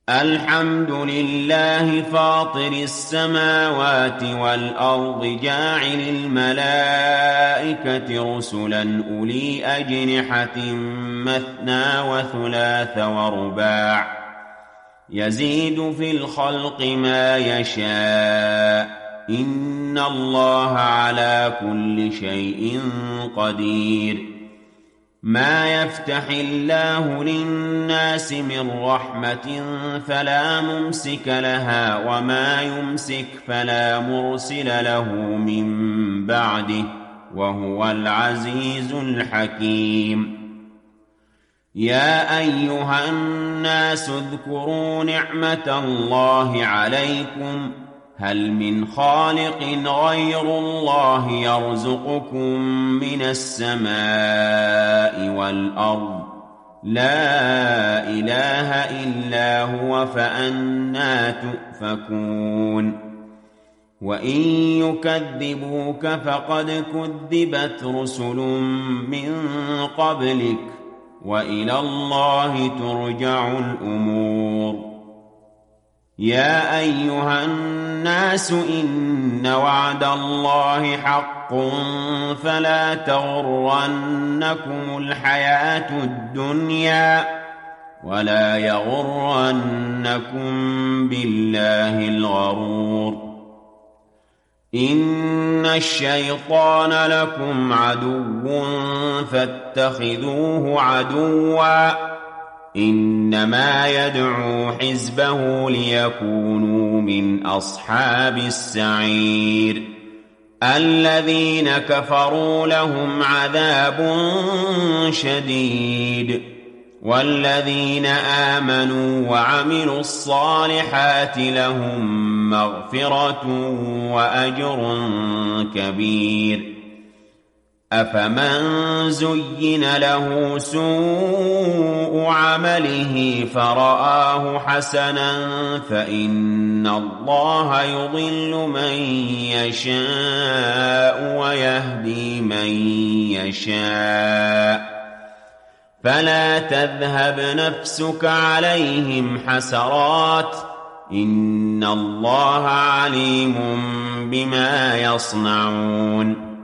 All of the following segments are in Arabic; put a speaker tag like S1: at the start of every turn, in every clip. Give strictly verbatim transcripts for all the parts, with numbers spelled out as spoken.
S1: الحمد لله فاطر السماوات والأرض جاعل الملائكة رسلا أولي أجنحة مثنى وثلاث ورباع يزيد في الخلق ما يشاء إن الله على كل شيء قدير. ما يفتح الله للناس من رحمة فلا ممسك لها وما يمسك فلا مرسل له من بعده وهو العزيز الحكيم. يا أيها الناس اذكروا نعمة الله عليكم هل من خالق غير الله يرزقكم من السماء والأرض لا إله إلا هو فأنى تؤفكون. وإن يكذبوك فقد كذبت رسل من قبلك وإلى الله ترجع الأمور. يا أيها الناس إن وعد الله حق فلا تغرنكم الحياة الدنيا ولا يغرنكم بالله الغرور. إن الشيطان لكم عدو فاتخذوه عدوا إنما يدعو حزبه ليكونوا من أصحاب السعير. الذين كفروا لهم عذاب شديد والذين آمنوا وعملوا الصالحات لهم مغفرة وأجر كبير. أفمن زين له سوء عمله فرآه حسنا فإن الله يضل من يشاء ويهدي من يشاء فلا تذهب نفسك عليهم حسرات إن الله عليم بما يصنعون.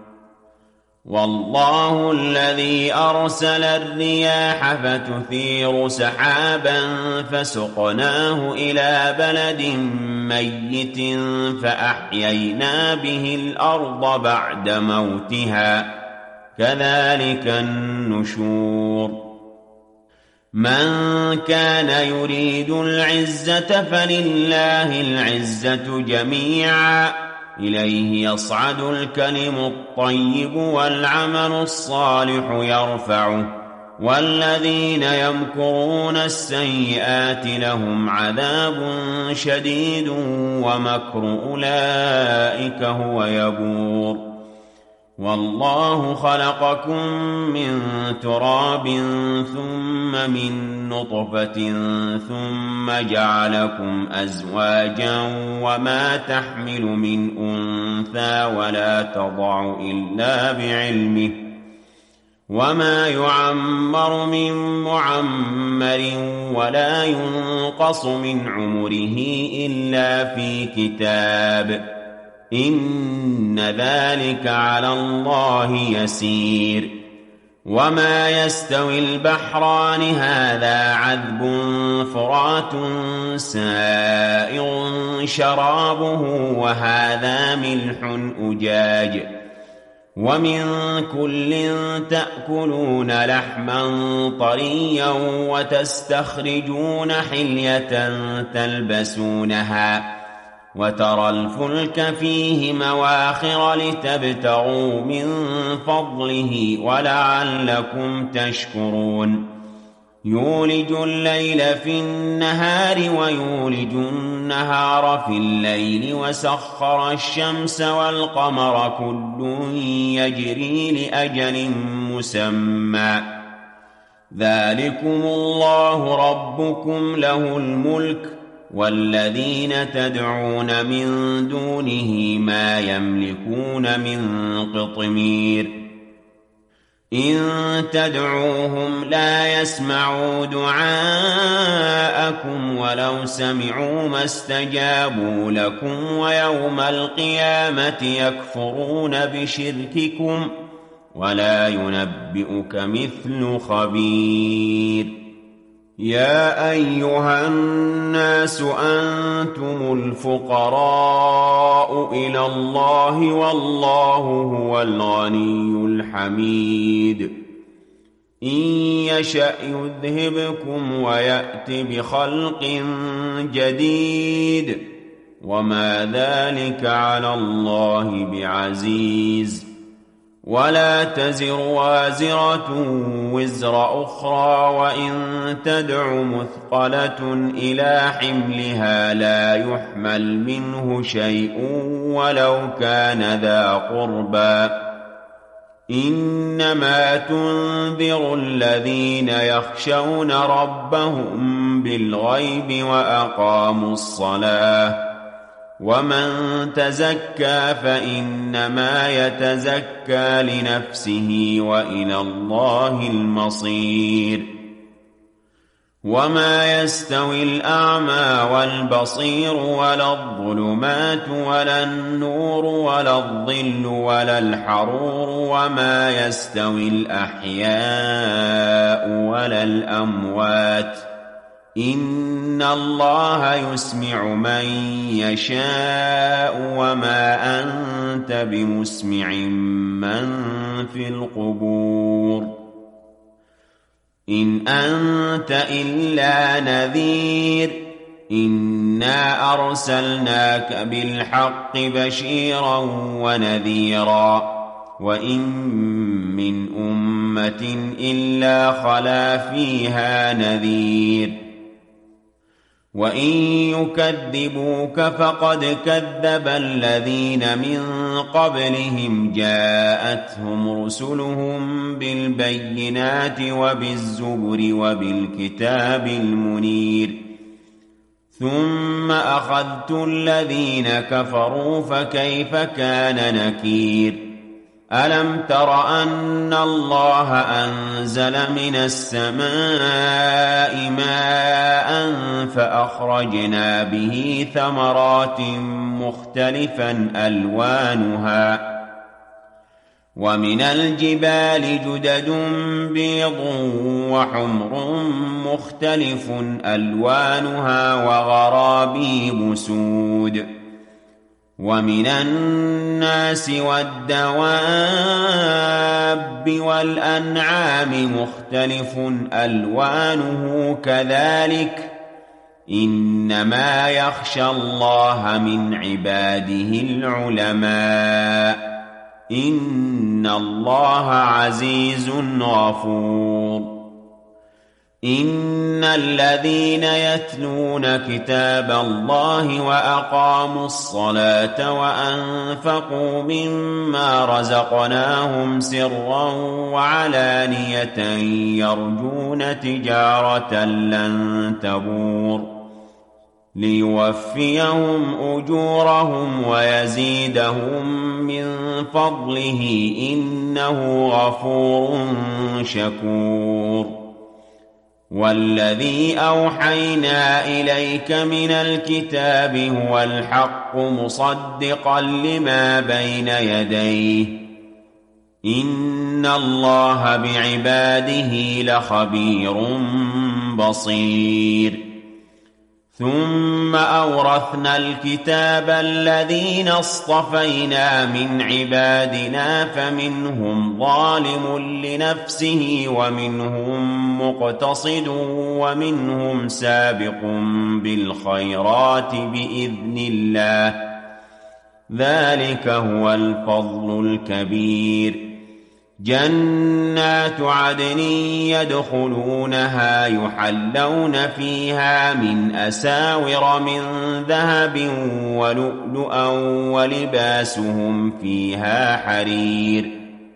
S1: والله الذي أرسل الرياح فتثير سحابا فسقناه إلى بلد ميت فأحيينا به الأرض بعد موتها كذلك النشور. من كان يريد العزة فلله العزة جميعا إليه يصعد الكلم الطيب والعمل الصالح يرفعه والذين يمكرون السيئات لهم عذاب شديد ومكر أولئك هو يبور. والله خلقكم من تراب ثم من نطفة ثم جعلكم أزواجا وما تحمل من أنثى ولا تضع إلا بعلمه وما يعمر من معمر ولا ينقص من عمره إلا في كتاب إن ذلك على الله يسير. وما يستوي البحران هذا عذب فرات سائغ شرابه وهذا ملح أجاج ومن كل تأكلون لحما طريا وتستخرجون حلية تلبسونها وترى الفلك فيه مواخر لتبتغوا من فضله ولعلكم تشكرون. يولج الليل في النهار ويولج النهار في الليل وسخر الشمس والقمر كل يجري لأجل مسمى ذلكم الله ربكم له الملك والذين تدعون من دونه ما يملكون من قطمير. إن تدعوهم لا يسمعوا دعاءكم ولو سمعوا ما استجابوا لكم ويوم القيامة يكفرون بشرككم ولا ينبئك مثل خبير. يا أيها الناس أنتم الفقراء إلى الله والله هو الغني الحميد. إن يشأ يذهبكم ويأت بخلق جديد وما ذلك على الله بعزيز. ولا تزر وازرة وزر أخرى وإن تدع مثقلة إلى حملها لا يحمل منه شيء ولو كان ذا قربى. إنما تنذر الذين يخشون ربهم بالغيب وأقاموا الصلاة ومن تزكى فإنما يتزكى لنفسه وإلى الله المصير. وما يستوي الأعمى والبصير ولا الظلمات ولا النور ولا الظل ولا الحرور وما يستوي الأحياء ولا الأموات إن الله يسمع من يشاء وما أنت بمسمع من في القبور إن أنت إلا نذير. إنا أرسلناك بالحق بشيرا ونذيرا وإن من أمة إلا خلا فيها نذير. وإن يكذبوك فقد كذب الذين من قبلهم جاءتهم رسلهم بالبينات وبالزبر وبالكتاب المنير. ثم أخذت الذين كفروا فكيف كان نكير. ألم تر أن الله أنزل من السماء ماء فأخرجنا به ثمرات مختلفا ألوانها ومن الجبال جدد بيض وحمر مختلف ألوانها وغرابيب سود ومن الناس والدواب والأنعام مختلف ألوانه كذلك إنما يخشى الله من عباده العلماء إن الله عزيز غفور. إن الذين يتلون كتاب الله وأقاموا الصلاة وأنفقوا مما رزقناهم سرا وعلانية يرجون تجارة لن تبور ليوفيهم أجورهم ويزيدهم من فضله إنه غفور شكور. والذي أوحينا إليك من الكتاب هو الحق مصدقا لما بين يديه إن الله بعباده لخبير بصير. ثم أورثنا الكتاب الذين اصطفينا من عبادنا فمنهم ظالم لنفسه ومنهم مقتصد ومنهم سابق بالخيرات بإذن الله ذلك هو الفضل الكبير. جنات عدن يدخلونها يحلون فيها من أساور من ذهب ولؤلؤا ولباسهم فيها حرير.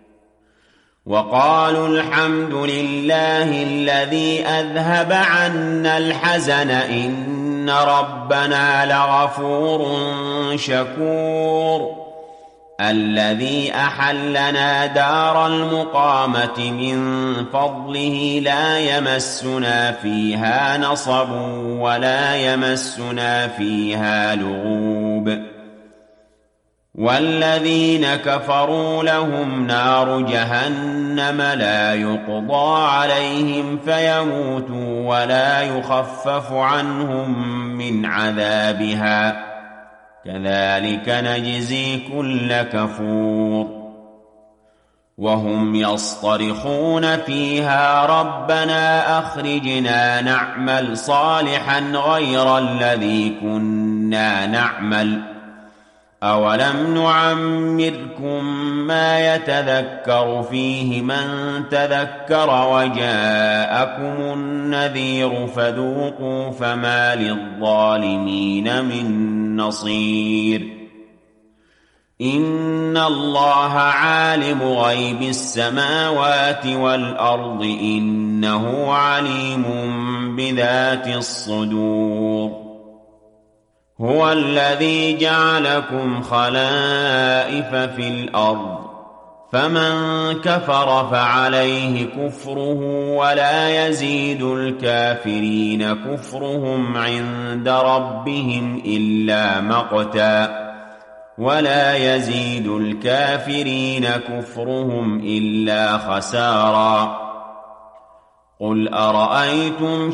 S1: وقالوا الحمد لله الذي أذهب عنا الحزن إن ربنا لغفور شكور. الذي أحلنا دار المقامة من فضله لا يمسنا فيها نصب ولا يمسنا فيها لغوب والذين كفروا لهم نار جهنم لا يقضى عليهم فيموتوا ولا يخفف عنهم من عذابها كذلك نجزي كل كفور وهم يصطرخون فيها ربنا أخرجنا نعمل صالحا غير الذي كنا نعمل أولم نعمركم ما يتذكر فيه من تذكر وجاءكم النذير فذوقوا فما للظالمين من نصير إن الله عالم غيب السماوات والأرض إنه عليم بذات الصدور هو الذي جعلكم خلائف في الأرض فمن كفر فعليه كفره ولا يزيد الكافرين كفرهم عند ربهم إلا مقتا ولا يزيد الكافرين كفرهم إلا خسارا قل أرأيتم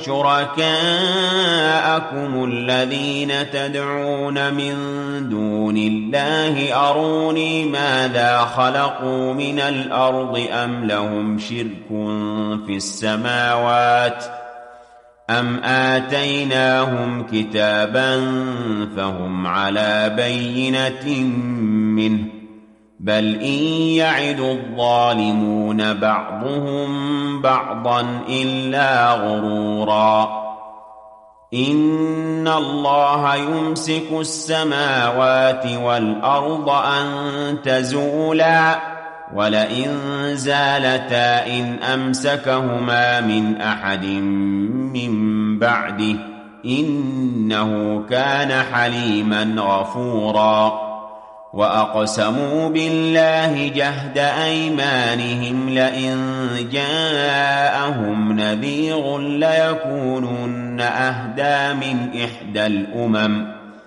S1: شركاءكم الذين تدعون من دون الله أروني ماذا خلقوا من الأرض أم لهم شرك في السماوات أم آتيناهم كتابا فهم على بينة منه بل إن يعد الظالمون بعضهم بعضا إلا غرورا إن الله يمسك السماوات والأرض أن تزولا ولئن زالتا إن أمسكهما من أحد من بعده إنه كان حليما غفورا وأقسموا بالله جهد أيمانهم لئن جاءهم نذير ليكونن أهدى من إحدى الأمم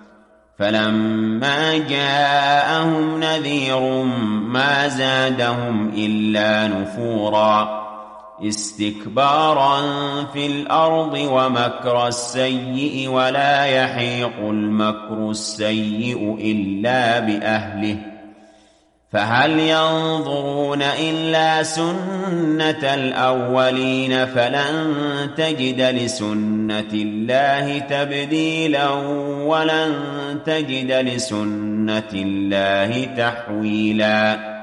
S1: فلما جاءهم نذير ما زادهم إلا نفورا استكبارا في الأرض ومكر السيء ولا يحيق المكر السيء إلا بأهله فهل ينظرون إلا سنة الأولين فلن تجد لسنة الله تبديلا ولن تجد لسنة الله تحويلا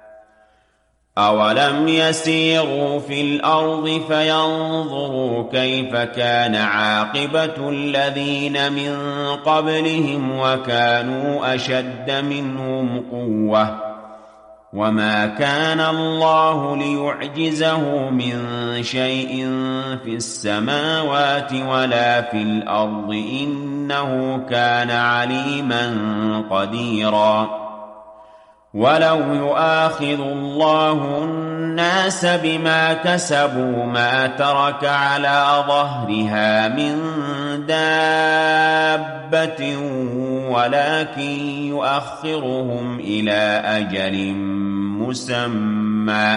S1: أولم يسيروا في الأرض فينظروا كيف كان عاقبة الذين من قبلهم وكانوا أشد منهم قوة وما كان الله ليعجزه من شيء في السماوات ولا في الأرض إنه كان عليما قديرا ولو يؤاخذ الله الناس بما كسبوا ما ترك على ظهرها من دابة ولكن يؤخرهم إلى أجل مسمى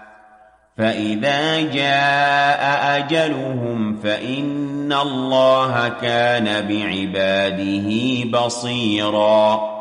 S1: فإذا جاء أجلهم فإن الله كان بعباده بصيراً